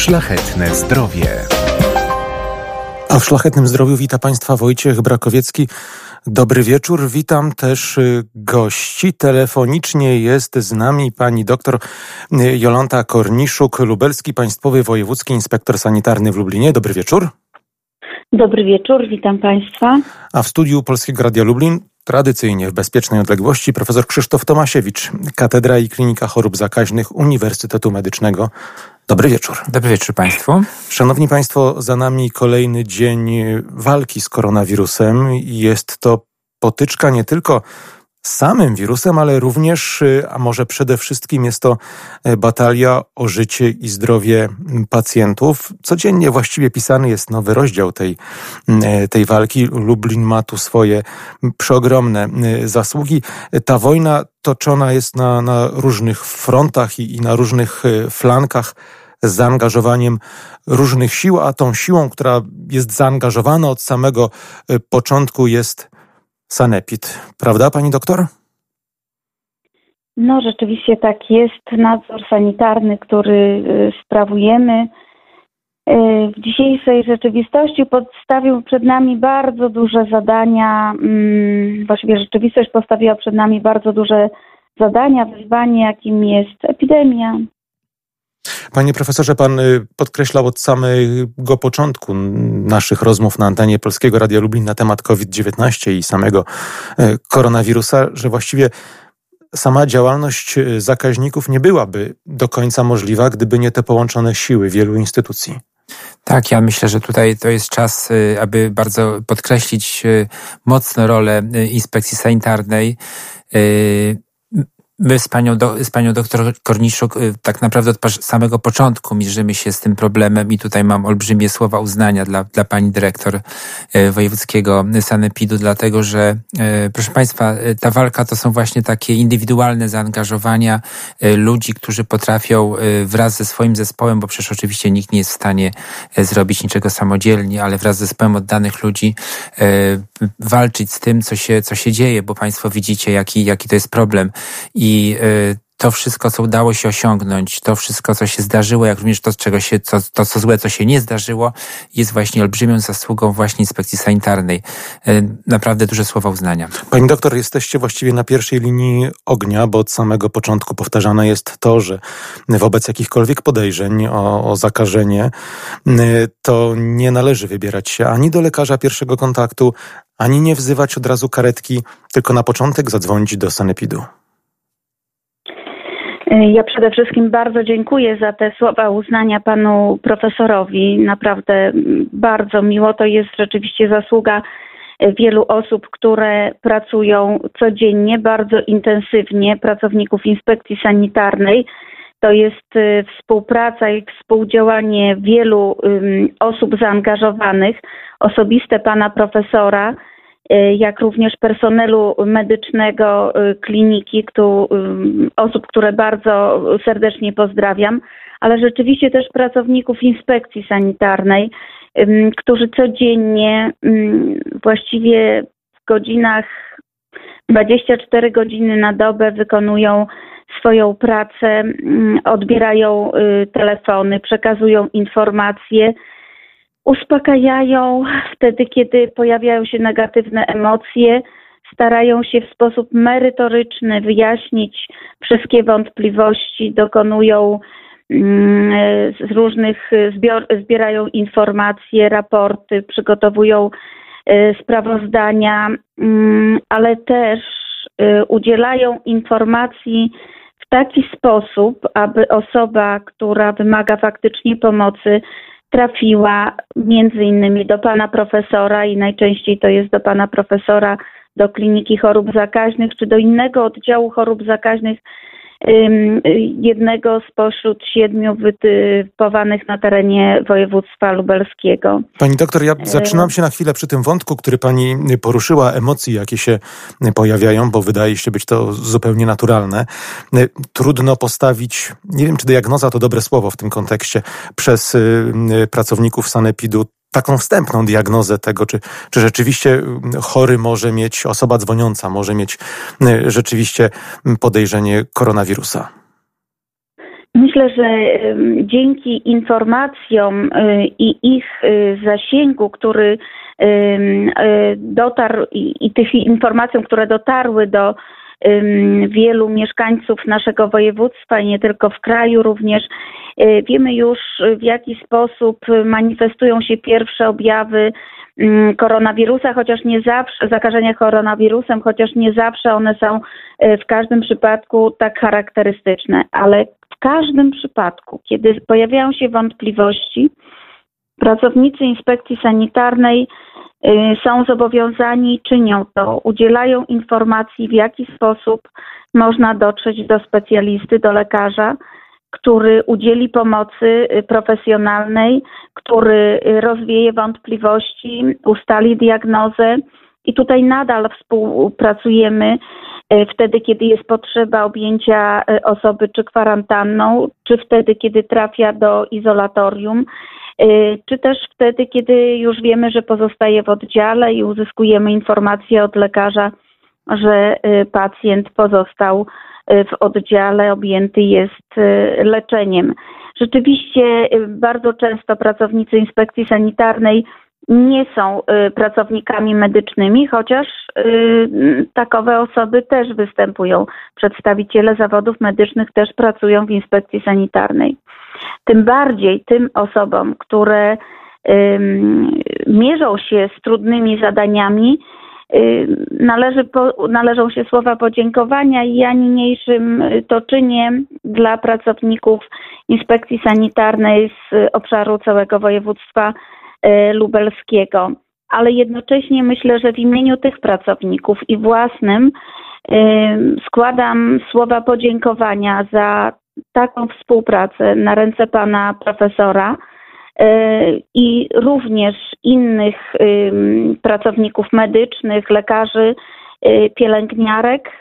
Szlachetne zdrowie. A w Szlachetnym Zdrowiu wita Państwa Wojciech Brakowiecki. Dobry wieczór. Witam też gości. Telefonicznie jest z nami pani doktor Jolanta Korniszuk, Lubelski Państwowy Wojewódzki Inspektor Sanitarny w Lublinie. Dobry wieczór. Dobry wieczór, witam Państwa. A w studiu Polskiego Radia Lublin, tradycyjnie w bezpiecznej odległości, profesor Krzysztof Tomasiewicz, Katedra i Klinika Chorób Zakaźnych Uniwersytetu Medycznego. Dobry wieczór. Dobry wieczór Państwu. Szanowni Państwo, za nami kolejny dzień walki z koronawirusem. Jest to potyczka nie tylko z samym wirusem, ale również, a może przede wszystkim jest to batalia o życie i zdrowie pacjentów. Codziennie właściwie pisany jest nowy rozdział tej walki. Lublin ma tu swoje przeogromne zasługi. Ta wojna toczona jest na różnych frontach i na różnych flankach z zaangażowaniem różnych sił, a tą siłą, która jest zaangażowana od samego początku, jest sanepid. Prawda, pani doktor? No rzeczywiście tak jest. Nadzór sanitarny, który sprawujemy w dzisiejszej rzeczywistości, postawił przed nami bardzo duże zadania. Właściwie rzeczywistość postawiła przed nami bardzo duże zadania, wyzwanie, jakim jest epidemia. Panie profesorze, pan podkreślał od samego początku naszych rozmów na antenie Polskiego Radia Lublin na temat COVID-19 i samego koronawirusa, że właściwie sama działalność zakaźników nie byłaby do końca możliwa, gdyby nie te połączone siły wielu instytucji. Tak, ja myślę, że tutaj to jest czas, aby bardzo podkreślić mocno rolę inspekcji sanitarnej. My z panią doktor Korniszuk tak naprawdę od samego początku mierzymy się z tym problemem i tutaj mam olbrzymie słowa uznania dla pani dyrektor wojewódzkiego sanepidu, dlatego że, proszę Państwa, ta walka to są właśnie takie indywidualne zaangażowania ludzi, którzy potrafią wraz ze swoim zespołem, bo przecież oczywiście nikt nie jest w stanie zrobić niczego samodzielnie, ale wraz z zespołem oddanych ludzi walczyć z tym, co się dzieje, bo Państwo widzicie, jaki to jest problem. I to wszystko, co udało się osiągnąć, to wszystko, co się zdarzyło, jak również to, co złe, co się nie zdarzyło, jest właśnie olbrzymią zasługą właśnie inspekcji sanitarnej. Naprawdę duże słowa uznania. Pani doktor, jesteście właściwie na pierwszej linii ognia, bo od samego początku powtarzane jest to, że wobec jakichkolwiek podejrzeń o zakażenie, to nie należy wybierać się ani do lekarza pierwszego kontaktu, ani nie wzywać od razu karetki, tylko na początek zadzwonić do sanepidu. Ja przede wszystkim bardzo dziękuję za te słowa uznania panu profesorowi. Naprawdę bardzo miło. To jest rzeczywiście zasługa wielu osób, które pracują codziennie, bardzo intensywnie, pracowników inspekcji sanitarnej. To jest współpraca i współdziałanie wielu osób zaangażowanych, osobiste pana profesora, jak również personelu medycznego kliniki, osób, które bardzo serdecznie pozdrawiam, ale rzeczywiście też pracowników inspekcji sanitarnej, którzy codziennie, właściwie w godzinach 24 godziny na dobę wykonują swoją pracę, odbierają telefony, przekazują informacje, uspokajają wtedy, kiedy pojawiają się negatywne emocje, starają się w sposób merytoryczny wyjaśnić wszystkie wątpliwości, dokonują z różnych, zbierają informacje, raporty, przygotowują sprawozdania, ale też udzielają informacji w taki sposób, aby osoba, która wymaga faktycznie pomocy, trafiła między innymi do pana profesora i najczęściej to jest do pana profesora, do Kliniki Chorób Zakaźnych czy do innego oddziału chorób zakaźnych, jednego spośród 7 wytypowanych na terenie województwa lubelskiego. Pani doktor, ja zatrzymam się na chwilę przy tym wątku, który pani poruszyła, emocji, jakie się pojawiają, bo wydaje się być to zupełnie naturalne. Trudno postawić, nie wiem, czy diagnoza to dobre słowo w tym kontekście, przez pracowników sanepidu taką wstępną diagnozę tego, czy rzeczywiście chory może mieć, osoba dzwoniąca może mieć rzeczywiście podejrzenie koronawirusa. Myślę, że dzięki informacjom i ich zasięgu, który dotarł i tych informacjom, które dotarły do wielu mieszkańców naszego województwa i nie tylko w kraju również, wiemy już, w jaki sposób manifestują się pierwsze objawy koronawirusa, chociaż nie zawsze, zakażenia koronawirusem, chociaż nie zawsze one są w każdym przypadku tak charakterystyczne, ale w każdym przypadku, kiedy pojawiają się wątpliwości, pracownicy inspekcji sanitarnej są zobowiązani, czynią to, udzielają informacji, w jaki sposób można dotrzeć do specjalisty, do lekarza, który udzieli pomocy profesjonalnej, który rozwieje wątpliwości, ustali diagnozę i tutaj nadal współpracujemy wtedy, kiedy jest potrzeba objęcia osoby czy kwarantanną, czy wtedy, kiedy trafia do izolatorium, czy też wtedy, kiedy już wiemy, że pozostaje w oddziale i uzyskujemy informację od lekarza, że pacjent pozostał w oddziale, objęty jest leczeniem. Rzeczywiście bardzo często pracownicy inspekcji sanitarnej nie są pracownikami medycznymi, chociaż takowe osoby też występują. Przedstawiciele zawodów medycznych też pracują w inspekcji sanitarnej. Tym bardziej tym osobom, które mierzą się z trudnymi zadaniami, należą się słowa podziękowania i ja niniejszym to czynię dla pracowników inspekcji sanitarnej z obszaru całego województwa lubelskiego. Ale jednocześnie myślę, że w imieniu tych pracowników i własnym składam słowa podziękowania za taką współpracę na ręce pana profesora i również innych pracowników medycznych, lekarzy, pielęgniarek,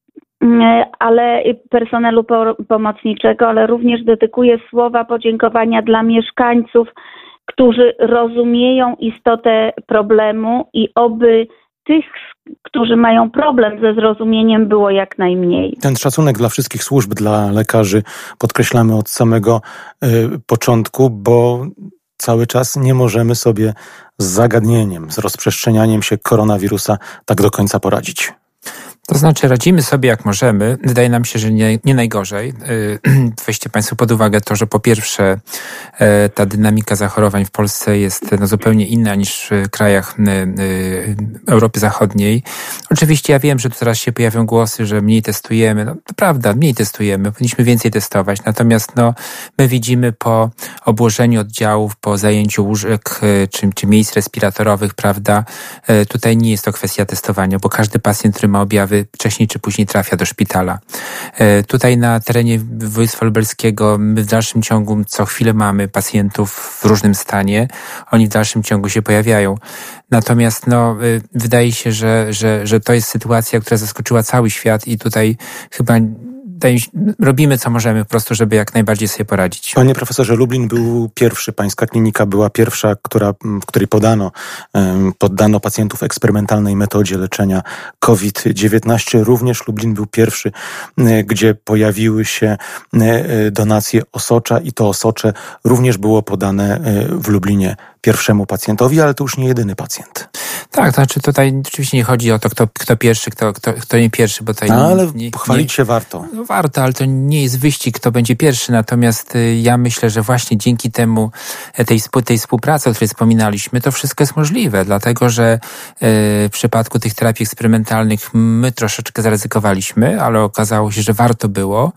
ale personelu pomocniczego, ale również dedykuję słowa podziękowania dla mieszkańców, którzy rozumieją istotę problemu i oby tych, którzy mają problem ze zrozumieniem, było jak najmniej. Ten szacunek dla wszystkich służb, dla lekarzy podkreślamy od samego początku, bo cały czas nie możemy sobie z zagadnieniem, z rozprzestrzenianiem się koronawirusa tak do końca poradzić. To znaczy radzimy sobie jak możemy. Wydaje nam się, że nie najgorzej. Weźcie Państwo pod uwagę to, że po pierwsze ta dynamika zachorowań w Polsce jest zupełnie inna niż w krajach Europy Zachodniej. Oczywiście ja wiem, że tu teraz się pojawią głosy, że mniej testujemy. No to prawda, mniej testujemy. Powinniśmy więcej testować. Natomiast my widzimy po obłożeniu oddziałów, po zajęciu łóżek czy miejsc respiratorowych, prawda, tutaj nie jest to kwestia testowania, bo każdy pacjent, który ma objawy, wcześniej czy później trafia do szpitala. Tutaj na terenie województwa lubelskiego my w dalszym ciągu co chwilę mamy pacjentów w różnym stanie. Oni w dalszym ciągu się pojawiają. Natomiast wydaje się, że to jest sytuacja, która zaskoczyła cały świat i tutaj chyba robimy co możemy po prostu, żeby jak najbardziej sobie poradzić. Panie profesorze, Lublin był pierwszy, pańska klinika była pierwsza, w której poddano pacjentów eksperymentalnej metodzie leczenia COVID-19. Również Lublin był pierwszy, gdzie pojawiły się donacje osocza i to osocze również było podane w Lublinie pierwszemu pacjentowi, ale to już nie jedyny pacjent. Tak, to znaczy tutaj oczywiście nie chodzi o to, kto pierwszy, kto nie pierwszy, bo tutaj ale pochwalić się warto. No warto, ale to nie jest wyścig, kto będzie pierwszy. Natomiast ja myślę, że właśnie dzięki temu, tej współpracy, o której wspominaliśmy, to wszystko jest możliwe, dlatego że w przypadku tych terapii eksperymentalnych my troszeczkę zaryzykowaliśmy, ale okazało się, że warto było,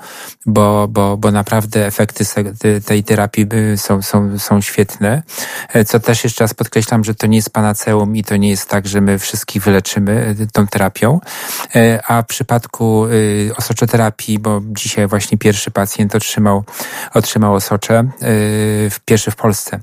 bo naprawdę efekty tej terapii są świetne. Co też jeszcze raz podkreślam, że to nie jest panaceum i to nie jest tak, że my wszystkich wyleczymy tą terapią. A w przypadku osoczoterapii, bo dzisiaj właśnie pierwszy pacjent otrzymał osocze, pierwszy w Polsce.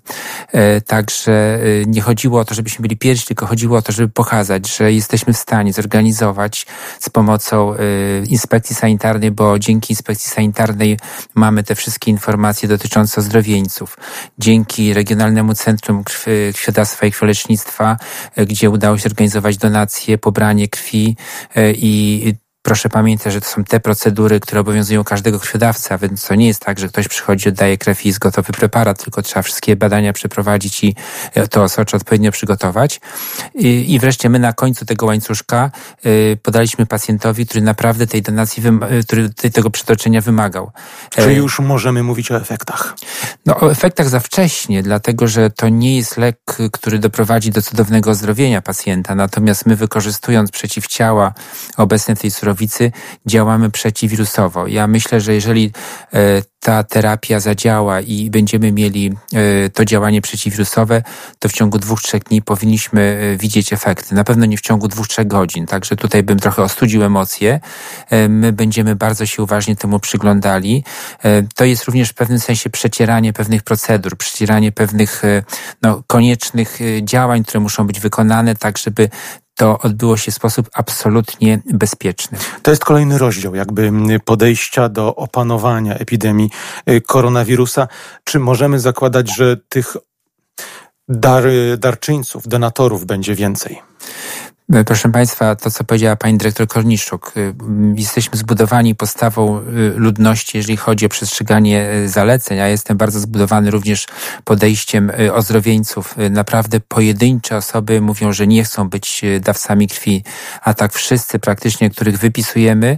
Także nie chodziło o to, żebyśmy byli pierwsi, tylko chodziło o to, żeby pokazać, że jesteśmy w stanie zorganizować z pomocą inspekcji sanitarnej, bo dzięki inspekcji sanitarnej mamy te wszystkie informacje dotyczące ozdrowieńców. Dzięki Regionalnemu Centrum Krwiodawstwa i Krwiolecznictwa, gdzie udało się organizować donacje, pobranie krwi i proszę pamiętać, że to są te procedury, które obowiązują każdego krwiodawcy, a więc to nie jest tak, że ktoś przychodzi, oddaje krew i jest gotowy preparat, tylko trzeba wszystkie badania przeprowadzić i to osocze odpowiednio przygotować. I wreszcie my na końcu tego łańcuszka podaliśmy pacjentowi, który naprawdę tej donacji, który tego przetoczenia wymagał. Czy już możemy mówić o efektach? No, o efektach za wcześnie, dlatego że to nie jest lek, który doprowadzi do cudownego ozdrowienia pacjenta, natomiast my, wykorzystując przeciwciała obecne w tej surowicy, działamy przeciwwirusowo. Ja myślę, że jeżeli ta terapia zadziała i będziemy mieli to działanie przeciwwirusowe, to w ciągu 2-3 dni powinniśmy widzieć efekty. Na pewno nie w ciągu 2-3 godzin. Także tutaj bym trochę ostudził emocje. My będziemy bardzo się uważnie temu przyglądali. To jest również w pewnym sensie przecieranie pewnych procedur, przecieranie pewnych koniecznych działań, które muszą być wykonane, tak żeby to odbyło się w sposób absolutnie bezpieczny. To jest kolejny rozdział jakby podejścia do opanowania epidemii koronawirusa. Czy możemy zakładać, że tych darczyńców, donatorów będzie więcej? Proszę Państwa, to co powiedziała pani dyrektor Korniszczuk, jesteśmy zbudowani postawą ludności, jeżeli chodzi o przestrzeganie zaleceń. Ja jestem bardzo zbudowany również podejściem ozdrowieńców. Naprawdę pojedyncze osoby mówią, że nie chcą być dawcami krwi, a tak wszyscy praktycznie, których wypisujemy,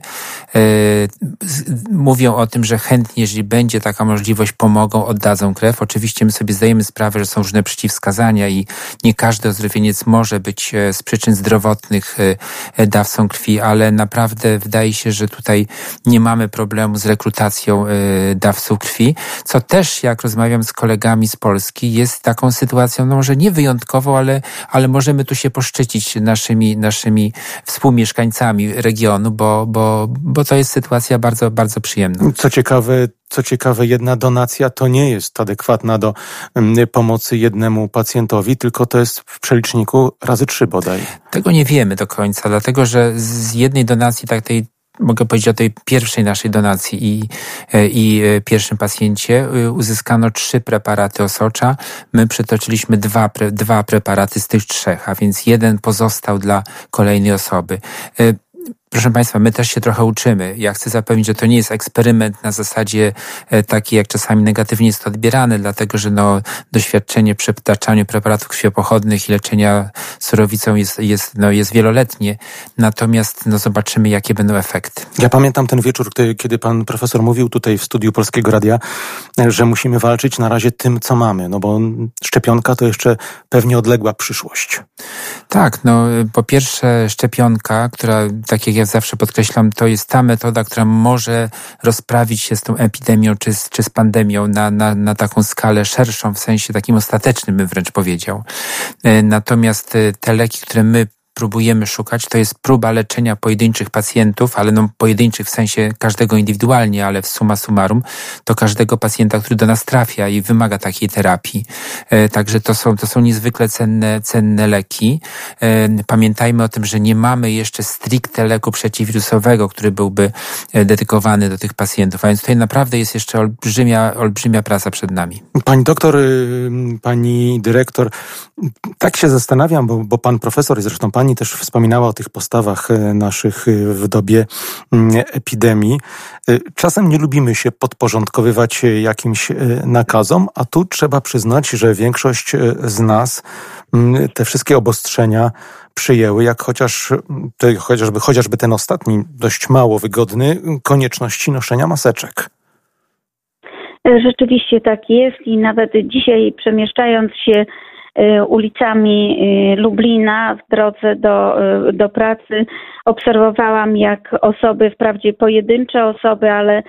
mówią o tym, że chętnie, jeżeli będzie taka możliwość, pomogą, oddadzą krew. Oczywiście my sobie zdajemy sprawę, że są różne przeciwwskazania i nie każdy ozdrowieniec może być z przyczyn zdrowotnych dawcą krwi, ale naprawdę wydaje się, że tutaj nie mamy problemu z rekrutacją dawców krwi, co też, jak rozmawiam z kolegami z Polski, jest taką sytuacją, no może nie wyjątkową, ale możemy tu się poszczycić naszymi współmieszkańcami regionu, bo to jest sytuacja bardzo, bardzo przyjemna. Co ciekawe, jedna donacja to nie jest adekwatna do pomocy jednemu pacjentowi, tylko to jest w przeliczniku razy 3 bodaj. Tego nie wiemy do końca, dlatego że z jednej donacji, mogę powiedzieć o tej pierwszej naszej donacji i pierwszym pacjencie, uzyskano 3 preparaty osocza. My przetoczyliśmy 2 preparaty z tych 3, a więc 1 pozostał dla kolejnej osoby. Proszę Państwa, my też się trochę uczymy. Ja chcę zapewnić, że to nie jest eksperyment na zasadzie takiej, jak czasami negatywnie jest to odbierane, dlatego że doświadczenie przy przytaczaniu preparatów krwiopochodnych i leczenia surowicą jest wieloletnie. Natomiast zobaczymy, jakie będą efekty. Ja pamiętam ten wieczór, kiedy pan profesor mówił tutaj w studiu Polskiego Radia, że musimy walczyć na razie tym, co mamy, bo szczepionka to jeszcze pewnie odległa przyszłość. Tak, po pierwsze szczepionka, która, tak jak ja zawsze podkreślam, to jest ta metoda, która może rozprawić się z tą epidemią czy z pandemią na taką skalę szerszą, w sensie takim ostatecznym, bym wręcz powiedział. Natomiast te leki, które my próbujemy szukać, to jest próba leczenia pojedynczych pacjentów, ale pojedynczych w sensie każdego indywidualnie, ale w summa summarum to każdego pacjenta, który do nas trafia i wymaga takiej terapii. Także to są niezwykle cenne leki. Pamiętajmy o tym, że nie mamy jeszcze stricte leku przeciwwirusowego, który byłby dedykowany do tych pacjentów, a więc tutaj naprawdę jest jeszcze olbrzymia praca przed nami. Pani doktor, pani dyrektor, tak się zastanawiam, bo pan profesor i zresztą pani też wspominała o tych postawach naszych w dobie epidemii. Czasem nie lubimy się podporządkowywać jakimś nakazom, a tu trzeba przyznać, że większość z nas te wszystkie obostrzenia przyjęły, jak chociażby ten ostatni, dość mało wygodny, konieczności noszenia maseczek. Rzeczywiście tak jest i nawet dzisiaj, przemieszczając się ulicami Lublina w drodze do pracy, obserwowałam, jak osoby, wprawdzie pojedyncze osoby, ale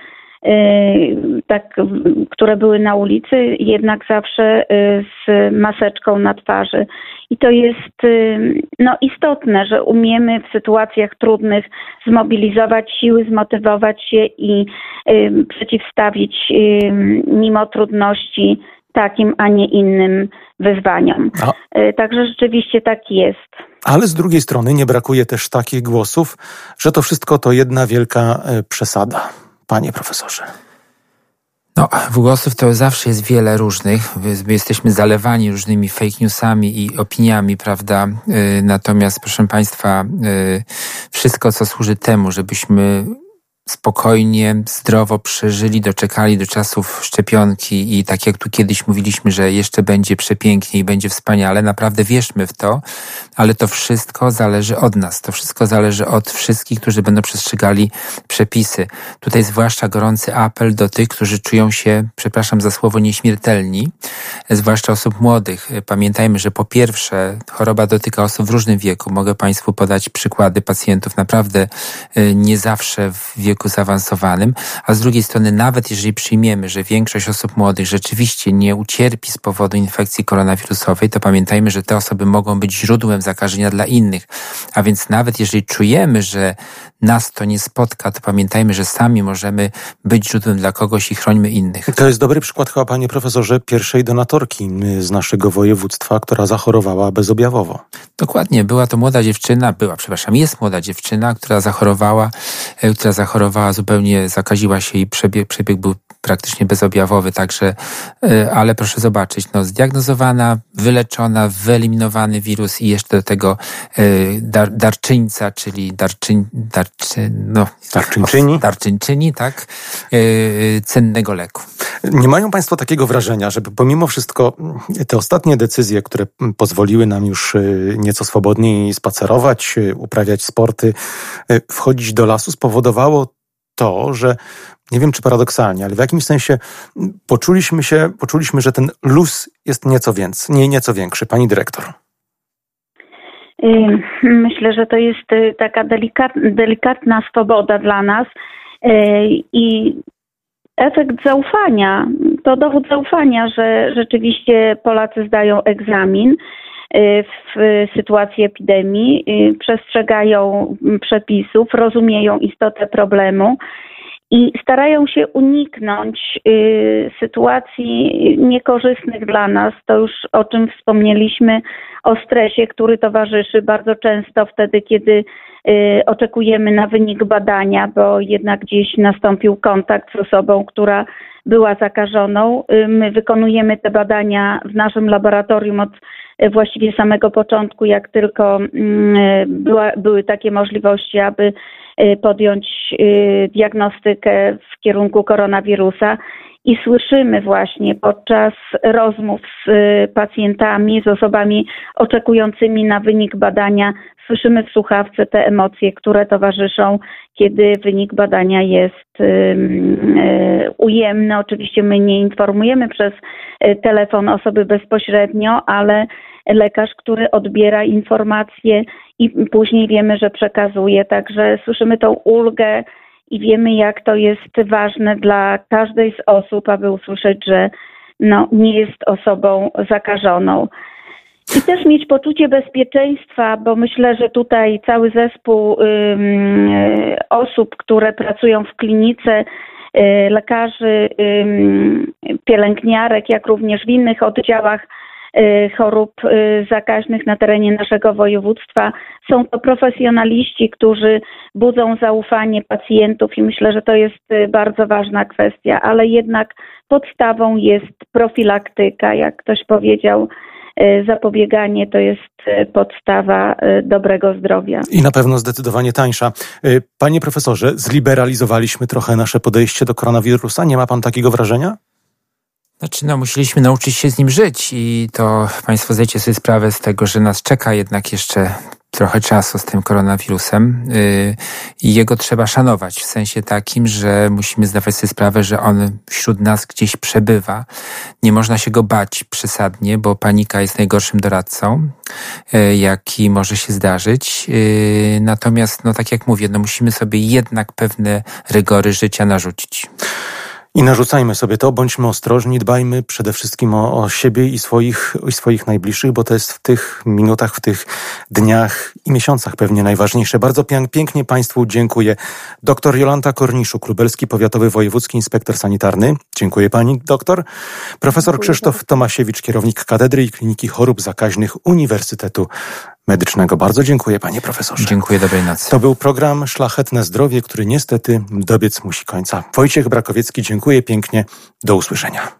które były na ulicy, jednak zawsze z maseczką na twarzy. I to jest istotne, że umiemy w sytuacjach trudnych zmobilizować siły, zmotywować się i przeciwstawić mimo trudności takim, a nie innym wyzwaniom. Także rzeczywiście tak jest. Ale z drugiej strony nie brakuje też takich głosów, że to wszystko to jedna wielka przesada. Panie profesorze. No, głosów to zawsze jest wiele różnych. My jesteśmy zalewani różnymi fake newsami i opiniami, prawda? Natomiast, proszę Państwa, wszystko, co służy temu, żebyśmy spokojnie, zdrowo przeżyli, doczekali do czasów szczepionki i tak jak tu kiedyś mówiliśmy, że jeszcze będzie przepięknie i będzie wspaniale, naprawdę wierzmy w to, ale to wszystko zależy od nas. To wszystko zależy od wszystkich, którzy będą przestrzegali przepisy. Tutaj zwłaszcza gorący apel do tych, którzy czują się, przepraszam za słowo, nieśmiertelni, zwłaszcza osób młodych. Pamiętajmy, że po pierwsze choroba dotyka osób w różnym wieku. Mogę Państwu podać przykłady pacjentów naprawdę nie zawsze w wieku zaawansowanym, a z drugiej strony nawet jeżeli przyjmiemy, że większość osób młodych rzeczywiście nie ucierpi z powodu infekcji koronawirusowej, to pamiętajmy, że te osoby mogą być źródłem zakażenia dla innych. A więc nawet jeżeli czujemy, że nas to nie spotka, to pamiętajmy, że sami możemy być źródłem dla kogoś i chrońmy innych. To jest dobry przykład chyba, panie profesorze, pierwszej donatorki z naszego województwa, która zachorowała bezobjawowo. Dokładnie. Jest młoda dziewczyna, która zachorowała zupełnie, zakaziła się i przebieg był praktycznie bezobjawowy, także, ale proszę zobaczyć, zdiagnozowana, wyleczona, wyeliminowany wirus i jeszcze do tego darczyńca, czyli darczyńczyni, tak, cennego leku. Nie mają Państwo takiego wrażenia, żeby pomimo wszystko te ostatnie decyzje, które pozwoliły nam już nieco swobodniej spacerować, uprawiać sporty, wchodzić do lasu, spowodowało to, że nie wiem czy paradoksalnie, ale w jakimś sensie poczuliśmy, że ten luz jest nieco większy. Pani dyrektor. Myślę, że to jest taka delikatna swoboda dla nas i efekt zaufania. To dowód zaufania, że rzeczywiście Polacy zdają egzamin w sytuacji epidemii, przestrzegają przepisów, rozumieją istotę problemu i starają się uniknąć sytuacji niekorzystnych dla nas. To już o czym wspomnieliśmy, o stresie, który towarzyszy bardzo często wtedy, kiedy oczekujemy na wynik badania, bo jednak gdzieś nastąpił kontakt z osobą, która była zakażoną. My wykonujemy te badania w naszym laboratorium od właściwie samego początku, jak tylko były takie możliwości, aby podjąć diagnostykę w kierunku koronawirusa. I słyszymy właśnie podczas rozmów z pacjentami, z osobami oczekującymi na wynik badania, słyszymy w słuchawce te emocje, które towarzyszą, kiedy wynik badania jest ujemny. Oczywiście my nie informujemy przez telefon osoby bezpośrednio, ale lekarz, który odbiera informacje i później wiemy, że przekazuje. Także słyszymy tą ulgę i wiemy, jak to jest ważne dla każdej z osób, aby usłyszeć, że nie jest osobą zakażoną. I też mieć poczucie bezpieczeństwa, bo myślę, że tutaj cały zespół osób, które pracują w klinice, lekarzy, pielęgniarek, jak również w innych oddziałach chorób zakaźnych na terenie naszego województwa. Są to profesjonaliści, którzy budzą zaufanie pacjentów i myślę, że to jest bardzo ważna kwestia, ale jednak podstawą jest profilaktyka, jak ktoś powiedział. Zapobieganie to jest podstawa dobrego zdrowia. I na pewno zdecydowanie tańsza. Panie profesorze, zliberalizowaliśmy trochę nasze podejście do koronawirusa. Nie ma pan takiego wrażenia? Musieliśmy nauczyć się z nim żyć i to Państwo zdajcie sobie sprawę z tego, że nas czeka jednak jeszcze trochę czasu z tym koronawirusem i jego trzeba szanować w sensie takim, że musimy zdawać sobie sprawę, że on wśród nas gdzieś przebywa. Nie można się go bać przesadnie, bo panika jest najgorszym doradcą, jaki może się zdarzyć. Natomiast, tak jak mówię, musimy sobie jednak pewne rygory życia narzucić. I narzucajmy sobie to, bądźmy ostrożni, dbajmy przede wszystkim o siebie i swoich najbliższych, bo to jest w tych minutach, w tych dniach i miesiącach pewnie najważniejsze. Bardzo pięknie Państwu dziękuję. Doktor Jolanta Korniszuk, lubelski powiatowy wojewódzki inspektor sanitarny. Dziękuję Pani doktor. Profesor Krzysztof Tomasiewicz, kierownik Katedry i Kliniki Chorób Zakaźnych Uniwersytetu medycznego. Bardzo dziękuję, panie profesorze. Dziękuję, dobrej nocy. To był program Szlachetne Zdrowie, który niestety dobiec musi końca. Wojciech Brakowiecki, dziękuję pięknie. Do usłyszenia.